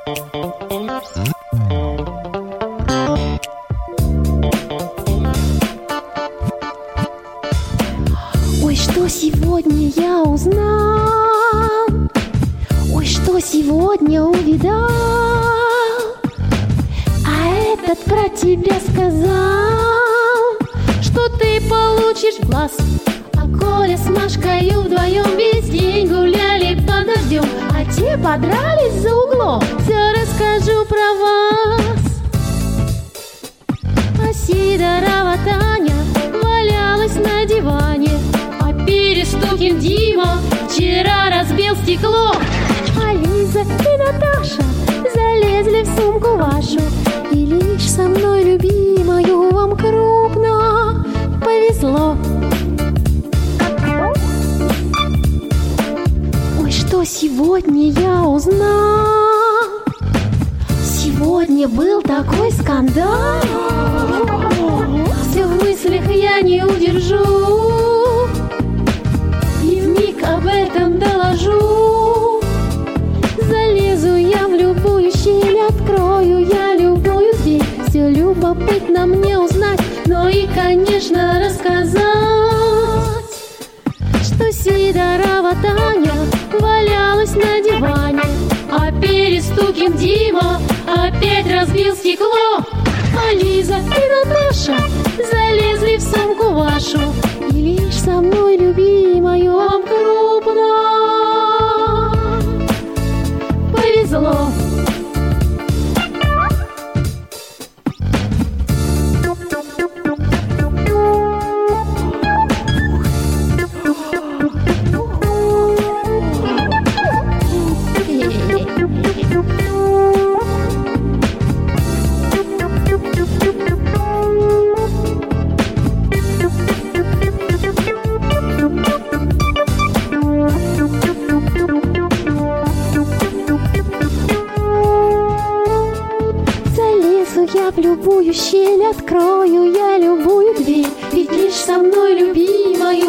Ой, что сегодня я узнал, ой, что сегодня увидал, а этот про тебя сказал, что ты получишь в глаз. А Коля с Машкой вдвоем весь день гуляли под дождем, а те подрались за углом. Все расскажу про вас. А Сидорова Таня валялась на диване, а Перестукин Дима вчера разбил стекло. А Лиза и Наташа залезли в сумку вашу, и лишь со мной, любимою, вам крупно повезло. Ой, что сегодня я узнал, сегодня был такой скандал. Все в мыслях я не удержу, и вмиг об этом доложу. Залезу я в любую щель, открою я любую дверь. Все любопытно мне узнать, но и, конечно, рассказать, что Сидорова Таня валялась на диване, а Перестукин Дима опять разбил стекло. А Лиза и Наташа залезли в сумку вашу, и лишь со мной, любимою, вам крупно повезло. Я в любую щель, открою я любую дверь, ведь лишь со мной, любимою,